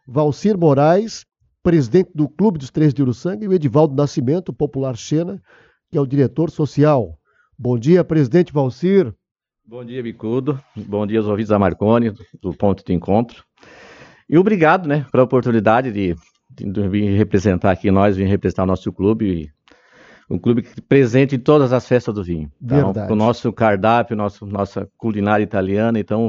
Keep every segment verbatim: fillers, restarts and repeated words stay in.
Valcir Moraes, presidente do Clube dos Três de Uruçanga, e o Edivaldo Nascimento, popular Xena, que é o diretor social. Bom dia, presidente Valcir. Bom dia, Bicudo. Bom dia aos ouvintes da Marconi, do Ponto de Encontro. E obrigado, né, pela oportunidade de, de, de vir representar aqui, nós vir representar o nosso clube, um clube presente em todas as festas do vinho. Então, Verdade. o nosso cardápio, nosso, nossa culinária italiana, então...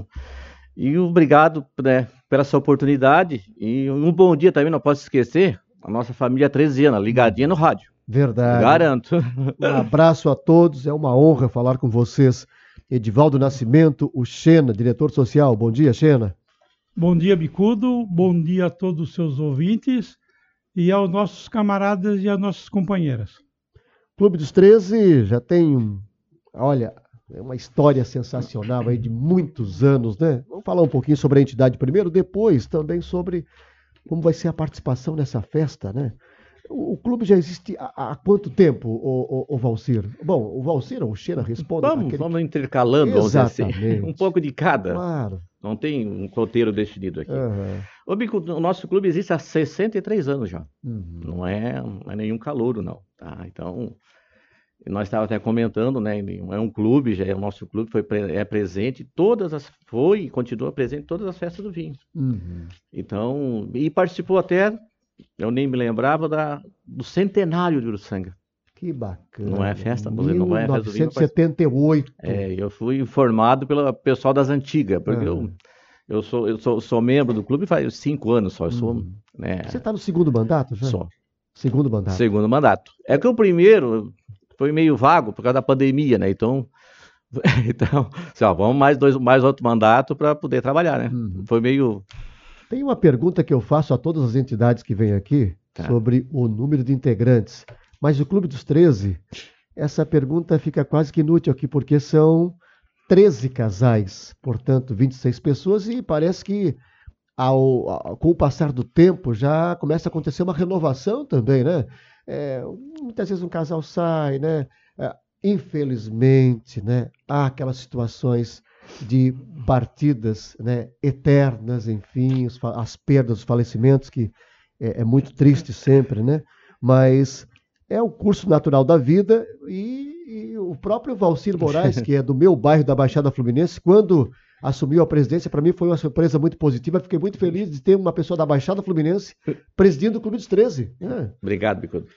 E obrigado, né, pela sua oportunidade. E um bom dia também, não posso esquecer, a nossa família trezena, ligadinha no rádio. Verdade. Garanto. Um abraço a todos, é uma honra falar com vocês. Edivaldo Nascimento, o Xena, diretor social. Bom dia, Xena. Bom dia, Bicudo. Bom dia a todos os seus ouvintes e aos nossos camaradas e às nossas companheiras. Clube dos treze já tem, olha, é uma história sensacional aí de muitos anos, né? Vamos falar um pouquinho sobre a entidade primeiro, depois também sobre como vai ser a participação nessa festa, né? O, o clube já existe há, há quanto tempo, o, o, o Valcir? Bom, o Valcir ou o Xena responde. Vamos, aquele... vamos intercalando, vamos dizer assim. Exatamente. Um pouco de cada. Claro. Não tem um roteiro definido aqui. Uhum. Ô, Bico, o nosso clube existe há sessenta e três anos já. Uhum. Não é, não é nenhum calouro, não. Tá? Então, nós estávamos até comentando, né? É um clube, já é o nosso clube, foi, é presente, todas as, foi e continua presente em todas as festas do vinho. Uhum. Então, e participou até, eu nem me lembrava, da, do centenário de Uruçanga. Que bacana. Não é festa, não é mil novecentos e setenta e oito. É, eu fui informado pelo pessoal das antigas, porque uhum. eu, eu, sou, eu sou, sou membro do clube faz cinco anos só. Eu sou, uhum. né, Você está no segundo mandato já? Sou. Segundo mandato. Segundo mandato. É que o primeiro foi meio vago por causa da pandemia, né? Então, então assim, ó, vamos mais, dois, mais outro mandato para poder trabalhar, né? Uhum. Foi meio... Tem uma pergunta que eu faço a todas as entidades que vêm aqui tá. sobre o número de integrantes. Mas o Clube dos treze, essa pergunta fica quase que inútil aqui, porque são treze casais, portanto, vinte e seis pessoas, e parece que ao, ao, com o passar do tempo já começa a acontecer uma renovação também, né? É, muitas vezes um casal sai, né? É, infelizmente, né? Há aquelas situações de partidas, né, eternas, enfim, os, as perdas, os falecimentos, que é, é muito triste sempre, né? Mas é o curso natural da vida e, e o próprio Valcir Moraes, que é do meu bairro da Baixada Fluminense, quando assumiu a presidência, para mim foi uma surpresa muito positiva. Fiquei muito feliz de ter uma pessoa da Baixada Fluminense presidindo o Clube dos treze. Né? Obrigado, Bicudo.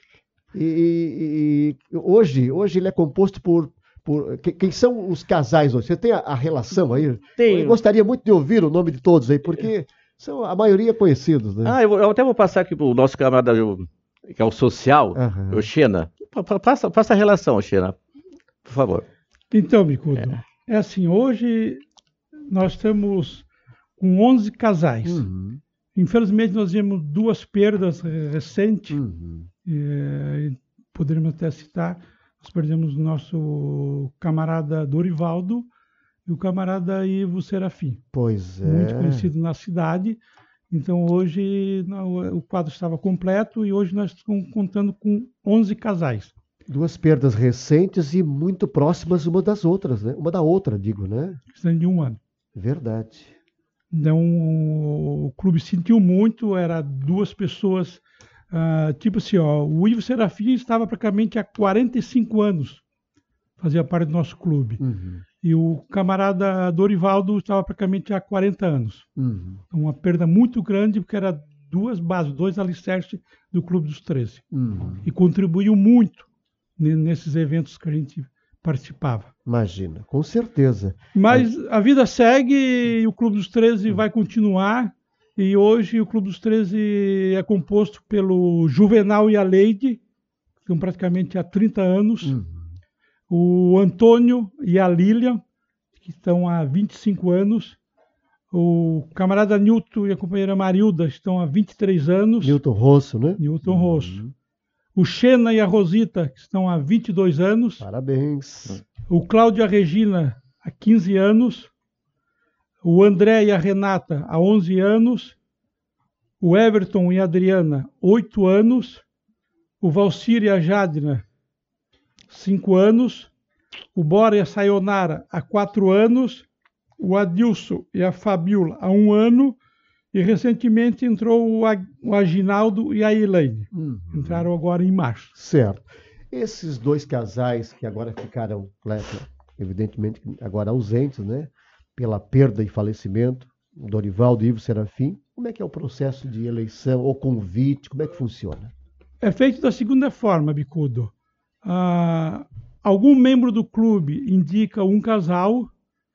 E, e hoje, hoje ele é composto por, por... Quem são os casais hoje? Você tem a, a relação aí? Tenho. Eu gostaria muito de ouvir o nome de todos aí, porque são a maioria conhecidos. Né? Ah, eu, eu até vou passar aqui para o nosso camarada... que é o social, uhum. o Xena. Faça, faça a relação, Xena, por favor. Então, Bicudo, é. é assim, hoje nós estamos com onze casais. Uhum. Infelizmente, nós tivemos duas perdas recentes. Uhum. É, poderíamos até citar, nós perdemos o nosso camarada Dorivaldo e o camarada Ivo Serafim. Pois é. Muito conhecido na cidade. Então, hoje o quadro estava completo e hoje nós estamos contando com onze casais. Duas perdas recentes e muito próximas uma das outras, né? Uma da outra, digo, né? Questão de um ano. Verdade. Então, o clube sentiu muito, era duas pessoas, uh, tipo assim, ó, o Ivo Serafim estava praticamente há quarenta e cinco anos, fazia parte do nosso clube. Uhum. E o camarada Dorivaldo estava praticamente há quarenta anos. Uhum. Então, uma perda muito grande, porque era duas bases, dois alicerces do Clube dos treze. Uhum. E contribuiu muito nesses eventos que a gente participava. Imagina, com certeza. Mas a vida segue e o Clube dos treze uhum. vai continuar. E hoje o Clube dos treze é composto pelo Juvenal e a Leide, que estão praticamente há trinta anos. Uhum. O Antônio e a Lília, que estão há vinte e cinco anos. O camarada Nilton e a companheira Marilda estão há vinte e três anos. Nilton Rosso, né? Nilton uhum. Rosso. O Xena e a Rosita, que estão há vinte e dois anos. Parabéns. O Cláudio e a Regina, há quinze anos. O André e a Renata, há onze anos. O Everton e a Adriana, oito anos. O Valcir e a Jadna, cinco anos. O Bora e a Sayonara, há quatro anos. O Adilson e a Fabiola, há um ano. E recentemente entrou o, Ag- o Aginaldo e a Elaine. Uhum. Entraram agora em março. Certo. Esses dois casais que agora ficaram, claro, evidentemente, agora ausentes, né? Pela perda e falecimento, Dorivaldo e Ivo Serafim, como é que é o processo de eleição ou convite? Como é que funciona? É feito da seguinte forma, Bicudo. Ah, algum membro do clube indica um casal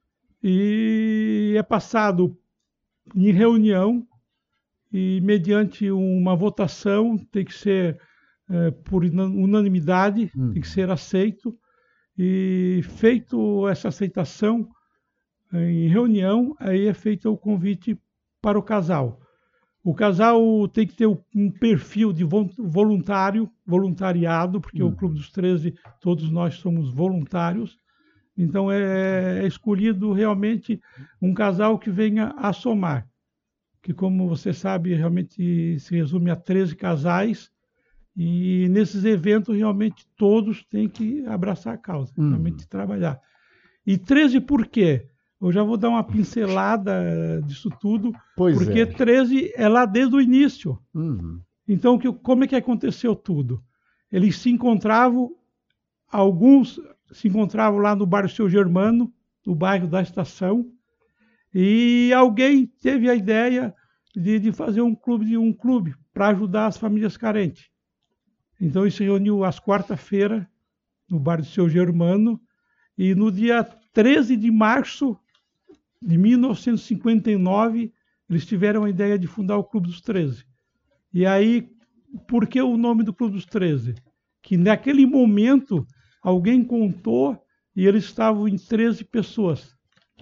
e é passado em reunião e mediante uma votação, tem que ser eh, por una- unanimidade, Hum. tem que ser aceito. E feito essa aceitação eh, em reunião, aí é feito o convite para o casal. O casal tem que ter um perfil de vo- voluntário, voluntariado, porque Hum. o Clube dos treze, todos nós somos voluntários. Então é, é escolhido realmente um casal que venha a somar. Que, como você sabe, realmente se resume a treze casais. E nesses eventos, realmente, todos têm que abraçar a causa, Hum. realmente trabalhar. E treze por quê? Eu já vou dar uma pincelada eh, disso tudo, Pois porque é. treze é lá desde o início. Uhum. Então, que- como é que aconteceu tudo? Eles se encontravam, alguns se encontravam lá no bairro Seu Germano, no bairro da Estação, e alguém teve a ideia de, de fazer um clube de um clube para ajudar as famílias carentes. Então, ele se reuniu às quarta-feiras no bairro do Seu Germano, e no dia treze de março de mil novecentos e cinquenta e nove, eles tiveram a ideia de fundar o Clube dos treze. E aí, por que o nome do Clube dos treze? Que naquele momento, alguém contou e eles estavam em treze pessoas.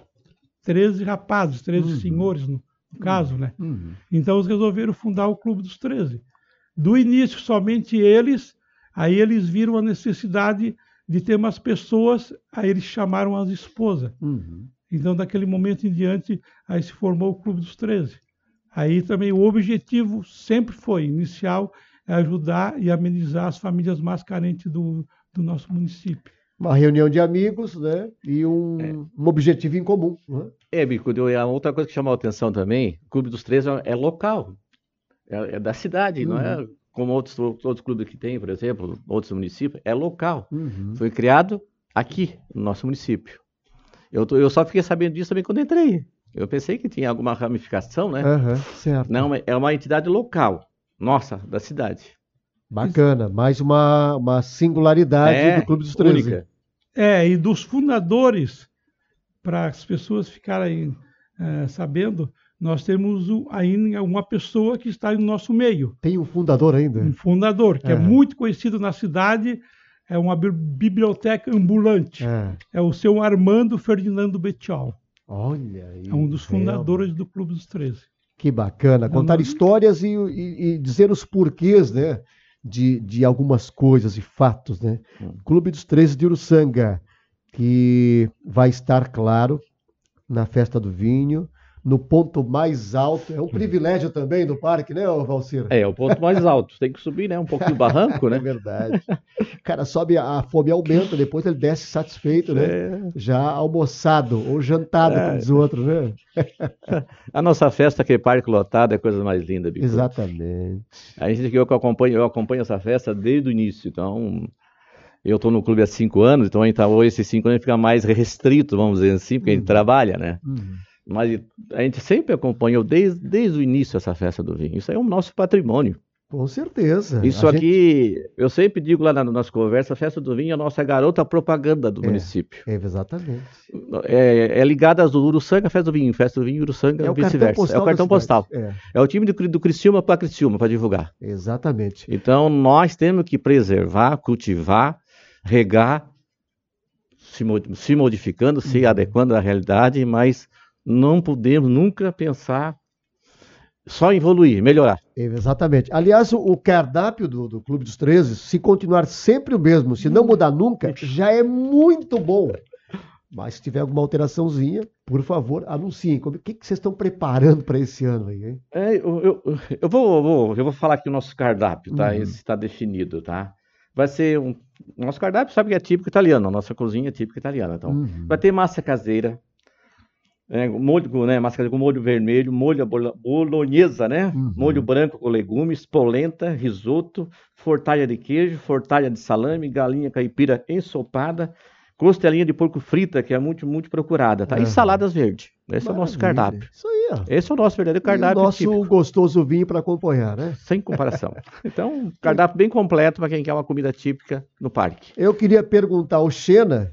treze rapazes, treze Uhum. senhores, no, no caso, né? Uhum. Então, eles resolveram fundar o Clube dos treze. Do início, somente eles, aí eles viram a necessidade de ter umas pessoas, aí eles chamaram as esposas. Uhum. Então, daquele momento em diante, aí se formou o Clube dos treze. Aí também o objetivo sempre foi, inicial, é ajudar e amenizar as famílias mais carentes do, do nosso município. Uma reunião de amigos, né? E um, um objetivo em comum. Né? É, Bico, e a outra coisa que chamou a atenção também, o Clube dos treze é, é local, é, é da cidade, não é Uhum. como outros, outros clubes que tem, por exemplo, outros municípios, é local. Uhum. Foi criado aqui, no nosso município. Eu, tô- eu só fiquei sabendo disso também quando entrei. Eu pensei que tinha alguma ramificação, né? Aham, certo. Não, é uma entidade local, nossa, da cidade. Bacana. Mais uma, uma singularidade É, do Clube dos treze. única. É, e dos fundadores, para as pessoas ficarem eh, sabendo, nós temos o- ainda uma pessoa que está no nosso meio, Tem um fundador ainda? um fundador, que é É. muito conhecido na cidade, é uma bi- biblioteca ambulante. É. É o seu Armando Ferdinando Bettiol. Olha aí. É um dos fundadores realmente. do Clube dos treze. Que bacana. Contar não- histórias e, e- e dizer os porquês, né? De, de algumas coisas e fatos, né? Hum. Clube dos treze de Uruçanga, que vai estar, claro, na Festa do Vinho, no ponto mais alto. É um privilégio também do parque, né, ô Valcir? É, é o ponto mais alto. Tem que subir, né? Um pouquinho do barranco, É né? verdade. O cara sobe, a fome aumenta, depois ele desce satisfeito, né? É. Já almoçado ou jantado, como diz o outro, né? A nossa festa, aquele parque lotado, é a coisa mais linda, Bico. Exatamente. A gente que eu que acompanho, eu acompanho essa festa desde o início. Então, eu estou no clube há cinco anos, então então esses cinco anos fica mais restrito, vamos dizer assim, porque a gente Uhum. trabalha, né? Uhum. Mas a gente sempre acompanhou desde, desde o início essa festa do vinho. Isso aí é o nosso patrimônio. Com certeza. Isso A gente- aqui, eu sempre digo lá na nossa conversa, a festa do vinho é a nossa garota propaganda do É. município. É, exatamente. É, é ligada às do Uruçanga, a festa do vinho, festa do vinho, Uruçanga, É o cartão vice-versa. postal. É o cartão da cidade. postal. É, É o time do, do Criciúma para Criciúma, para divulgar. exatamente. Então, nós temos que preservar, cultivar, regar, se, mo- se modificando, se Uhum. adequando à realidade, mas não podemos nunca pensar só em evoluir, melhorar. É, exatamente. Aliás, o, o cardápio do, do Clube dos treze, se continuar sempre o mesmo, se não mudar nunca, já é muito bom. Mas se tiver alguma alteraçãozinha, por favor, anunciem. Como- O que, que vocês estão preparando para esse ano aí, hein? É, eu, eu, eu vou, eu vou- eu vou falar aqui o nosso cardápio, tá? Uhum. Esse está definido, tá? Vai ser um. Nosso cardápio sabe que é típico italiano, a nossa cozinha é típica italiana. Então, Uhum. vai ter massa caseira, É, molho, né, máscara com molho vermelho, molho bolonhesa, né? Uhum. Molho branco com legumes, polenta, risoto, fortalha de queijo, fortalha de salame, galinha caipira ensopada, costelinha de porco frita, que é muito, muito procurada, tá? Uhum. E saladas verdes. Esse Maravilha. É o nosso cardápio. Isso aí, ó. Esse é o nosso verdadeiro cardápio. E o nosso típico. gostoso vinho para acompanhar, né? Sem comparação. Então, cardápio bem completo para quem quer uma comida típica no parque. Eu queria perguntar ao Xena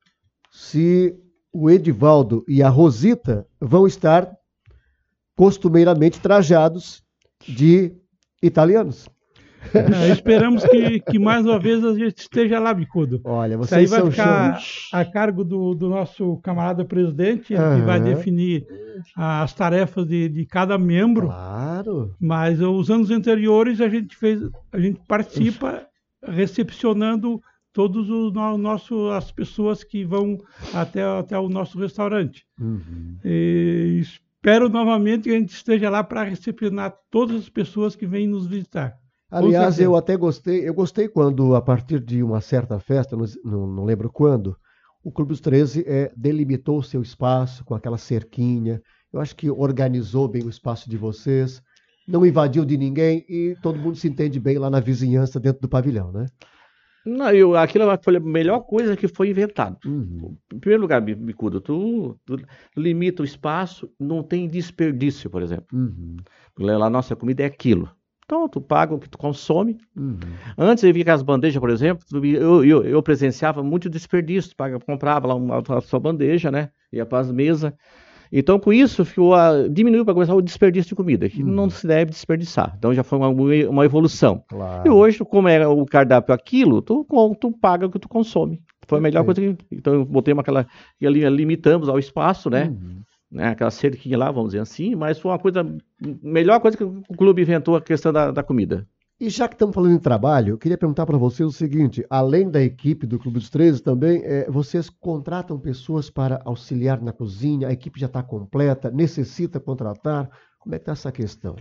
se o Edivaldo e a Rosita vão estar costumeiramente trajados de italianos. É, esperamos que, que mais uma vez a gente esteja lá, Bicudo. Olha, vocês Isso aí vai são ficar shows. a cargo do, do nosso camarada presidente, ele Uhum. que vai definir as tarefas de, de cada membro. Claro. Mas os anos anteriores a gente fez, a gente participa recepcionando todos os no, nosso, as pessoas que vão até, até o nosso restaurante. Uhum. E espero novamente que a gente esteja lá para recepcionar todas as pessoas que vêm nos visitar. Aliás, eu até gostei, eu gostei quando, a partir de uma certa festa, não, não, não lembro quando, o Clube dos treze é, delimitou o seu espaço com aquela cerquinha. Eu acho que organizou bem o espaço de vocês, não invadiu de ninguém e todo mundo se entende bem lá na vizinhança dentro do pavilhão, né? Não, eu, aquilo foi a melhor coisa que foi inventado. Uhum. Em primeiro lugar, Bicudo, tu, tu limita o espaço, não tem desperdício, por exemplo. Uhum. Lá a nossa comida é aquilo. Então, tu paga o que tu consome. Uhum. Antes eu via que as bandejas, por exemplo, eu, eu, eu presenciava muito desperdício. Tu paga, comprava lá uma, uma sua bandeja, né? Ia para as mesas. Então, com isso, ficou a, diminuiu para começar o desperdício de comida, que uhum. não se deve desperdiçar. Então, já foi uma, uma evolução. Claro. E hoje, como é o cardápio aquilo, tu, tu paga o que tu consome. Foi a melhor coisa que... Então, eu botei uma aquela... Limitamos ao espaço, né? Uhum. Né, aquela cerquinha lá, vamos dizer assim, mas foi uma coisa, melhor coisa que o clube inventou, a questão da, da comida. E já que estamos falando em trabalho, eu queria perguntar para você o seguinte, além da equipe do Clube dos treze também, é, vocês contratam pessoas para auxiliar na cozinha, a equipe já está completa, necessita contratar, como é que está essa questão?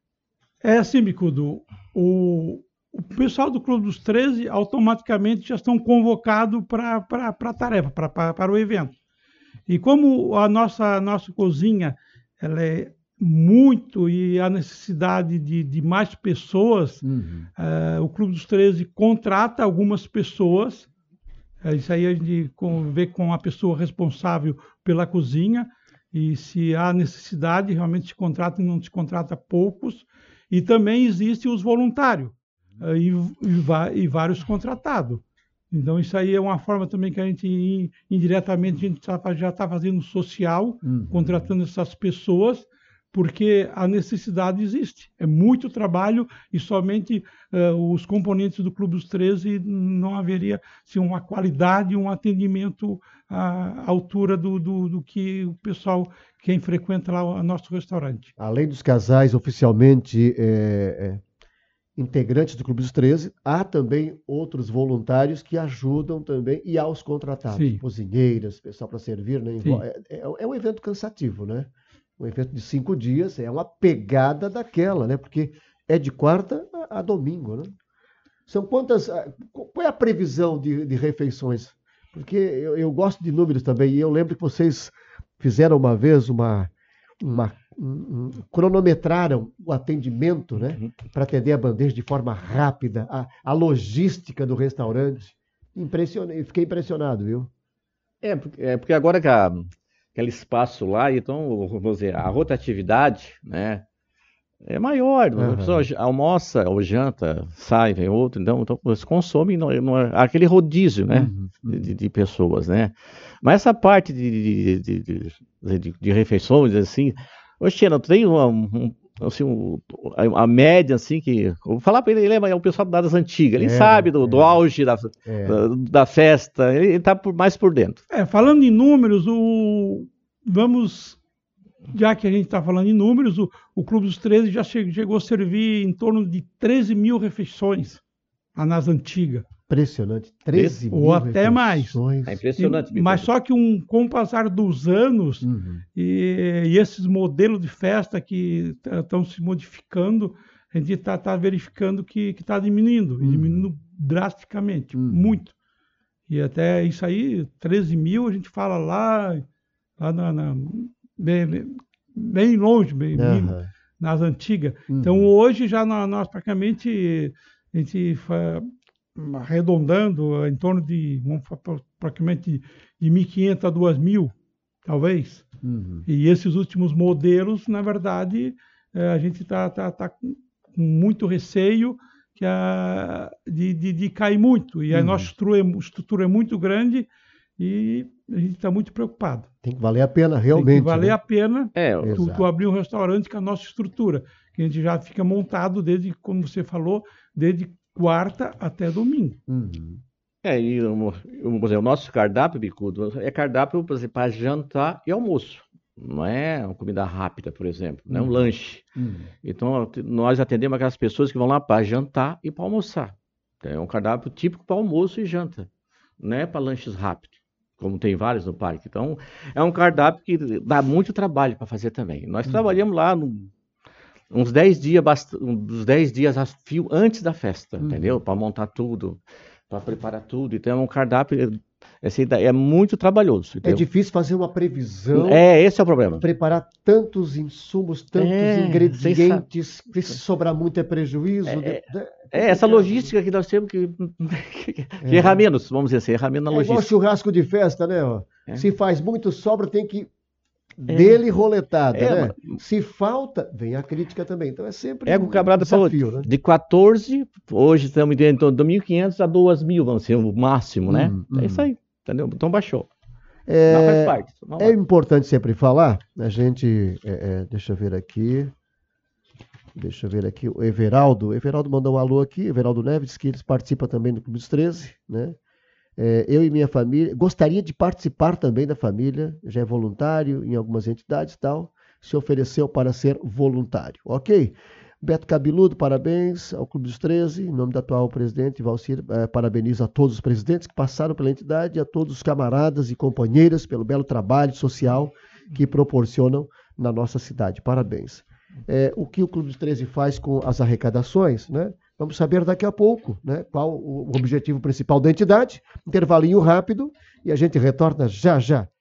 É assim, Bicudo, o, o pessoal do Clube dos treze automaticamente já estão convocados para a tarefa, pra, pra, para o evento. E como a nossa, a nossa cozinha ela é muito e a necessidade de, de mais pessoas, uhum. uh, o Clube dos treze contrata algumas pessoas, uh, isso aí a gente vê com a pessoa responsável pela cozinha, e se há necessidade, realmente se contrata e não se contrata poucos, e também existem os voluntários, uh, e, e, e vários contratados. Então, isso aí é uma forma também que a gente, indiretamente, a gente já está fazendo social, uhum. contratando essas pessoas, porque a necessidade existe. É muito trabalho e somente uh, os componentes do Clube dos treze não haveria assim, uma qualidade, um atendimento à altura do, do, do que o pessoal, quem frequenta lá o nosso restaurante. Além dos casais oficialmente... É, é... integrantes do Clube dos treze, há também outros voluntários que ajudam também e há os contratados, Sim. cozinheiras, pessoal para servir, né? É, é, é um evento cansativo, né? Um evento de cinco dias, é uma pegada daquela, né? Porque é de quarta a, a domingo, né? São quantas... Qual é a previsão de, de refeições? Porque eu, eu gosto de números também, e eu lembro que vocês fizeram uma vez uma... uma Um, um, cronometraram o atendimento, né, uhum. para atender a bandeja de forma rápida, a, a logística do restaurante. Impressionei, fiquei impressionado, viu? É, é porque agora que a, aquele espaço lá, então, vamos dizer, a rotatividade, né, é maior. Uhum. A pessoa almoça ou janta, sai, vem outro, então, então você consome não, não, aquele rodízio, né, uhum. de, de pessoas, né. Mas essa parte de, de, de, de, de refeições, assim, Oxe, não tem uma, um, assim, um, a, a média, assim, que... Eu vou falar para ele, ele é o pessoal das antigas, ele é, sabe do, é, do auge da, é. da, da festa, ele está mais por dentro. É, falando em números, o, vamos, já que a gente está falando em números, o, o Clube dos treze já che, chegou a servir em torno de treze mil refeições nas antigas. Impressionante, treze mil ou até mais. É impressionante. E, mas só que um, com o passar dos anos uhum. e, e esses modelos de festa que estão se modificando, a gente está tá verificando que está diminuindo, uhum. diminuindo drasticamente, uhum. muito. E até isso aí, treze mil, a gente fala lá, lá na, na, bem, bem longe, bem, Aham. bem nas antigas. Uhum. Então, hoje, já nós, nós praticamente, a gente fa- arredondando em torno de, vamos falar, praticamente de mil e quinhentos a duas mil, talvez. Uhum. E esses últimos modelos, na verdade, eh, a gente está tá, tá com com muito receio que a, de, de, de cair muito. E a Uhum. nossa estrutura é, estrutura é muito grande e a gente está muito preocupado. Tem que valer a pena, realmente. Tem que valer né? a pena É, tu, Exato. tu abrir um restaurante com a nossa estrutura, que a gente já fica montado desde, como você falou, desde quarta até domingo. Uhum. é e o, o, o nosso cardápio, Bicudo, é cardápio, por exemplo, para jantar e almoço. Não é uma comida rápida, por exemplo, não é um Uhum. lanche. Uhum. Então, nós atendemos aquelas pessoas que vão lá para jantar e para almoçar. É um cardápio típico para almoço e janta, não é para lanches rápidos, como tem vários no parque. Então, é um cardápio que dá muito trabalho para fazer também. Nós Uhum. trabalhamos lá no, uns dez dias, bast... uns dez dias a fio antes da festa, Uhum. entendeu? Para montar tudo, para preparar tudo. Então, é um cardápio, essa ideia é muito trabalhoso. É Entendeu? difícil fazer uma previsão, É, esse é o problema. preparar tantos insumos, tantos É, ingredientes, que se sobrar muito é prejuízo. É, de- de- É, essa logística que nós temos que, que, que É. errar menos, vamos dizer assim, errar menos na É igual logística. churrasco de festa, né? ó? É. Se faz muito sobra, tem que dele roletada, É, né? mas- Se falta, vem a crítica também. Então é sempre É o que o Cabrada desafio, falou, né? de quatorze, hoje estamos em torno de mil e quinhentos a duas mil, vamos ser o máximo, né? Hum, É hum. isso aí, entendeu? Então baixou. É, Não faz parte. Vamos É lá. importante sempre falar, a gente, é, é, deixa eu ver aqui, deixa eu ver aqui, o Everaldo, o Everaldo mandou um alô aqui, Everaldo Neves, diz que eles participam também do Clube dos treze, né? É, eu e minha família, gostaria de participar também da família, já é voluntário em algumas entidades e tal, se ofereceu para ser voluntário, ok? Beto Cabeludo, parabéns ao Clube dos treze, em nome da atual presidente, Valcir, eh, parabenizo a todos os presidentes que passaram pela entidade e a todos os camaradas e companheiras pelo belo trabalho social que proporcionam na nossa cidade. Parabéns. É, o que o Clube dos treze faz com as arrecadações, né? Vamos saber daqui a pouco, né? Qual o objetivo principal da entidade. Intervalinho rápido e a gente retorna já já